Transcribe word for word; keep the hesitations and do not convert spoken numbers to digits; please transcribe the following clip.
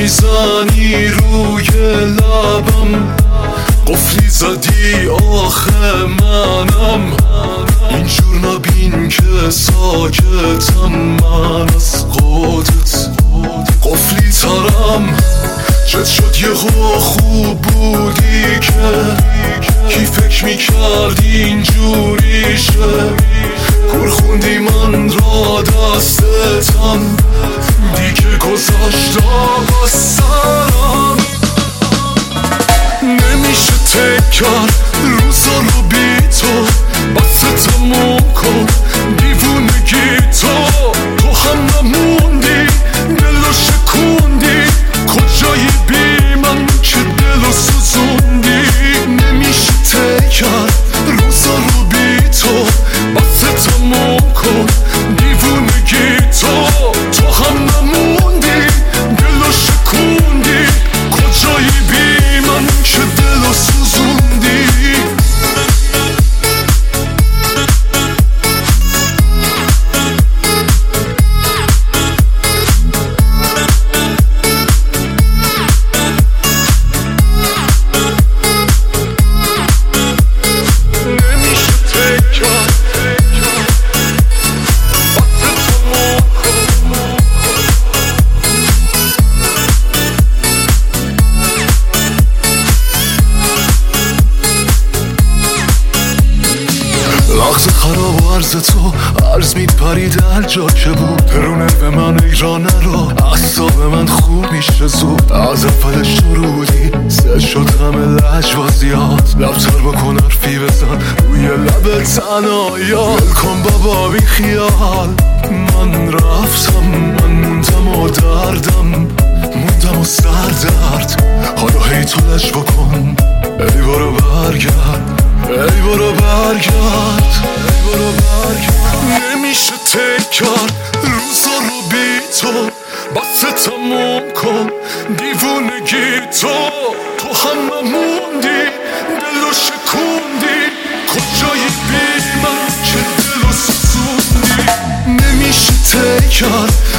میزنی روی لبم، قفلی زدی آخه منم. اینجور نبین که ساکتم من از خودت، قفلی ترم. چت شد یهو خوب بودی که کی فکر میکرد اینجوریشه. کور خوندی من را دستتم، دیگه گذاشت از سرم. نمیشه تکر روزا رو بی تو، بس تموم کن دیوونگی تو. تو هم نموندی دلو شکوندی، کجایی بی من که دلو سوزوندی. نمیشه تکر روزا رو بی تو، بس تموم کن دیوونگی تو. تو هم نموندی دلو شکوندی، کجایی بی من که دلو سوزوندی. لحظه خراب و عرض تو عرض میپرید هر جا که بود. پرونه به من ایرانه رو اصاب من خوب میشه زود. از اول شروعی سه شد همه لجوازیات. لبتر بکن حرفی بزن روی لب تنایا. ول کن بابا بی خیال، من رفتم، من موندم و دردم موندم و سر درد. حالا هی تو لج بکن، ای برو برگرد، ای برو برگرد، ای برو برگرد. نمیشه تکر روزا رو بی تو، بس تموم کن دیوونگی تو. تو هم نموندی دلو شکوندی، کجایی بی من که دلو سوزوندی. نمیشه تکر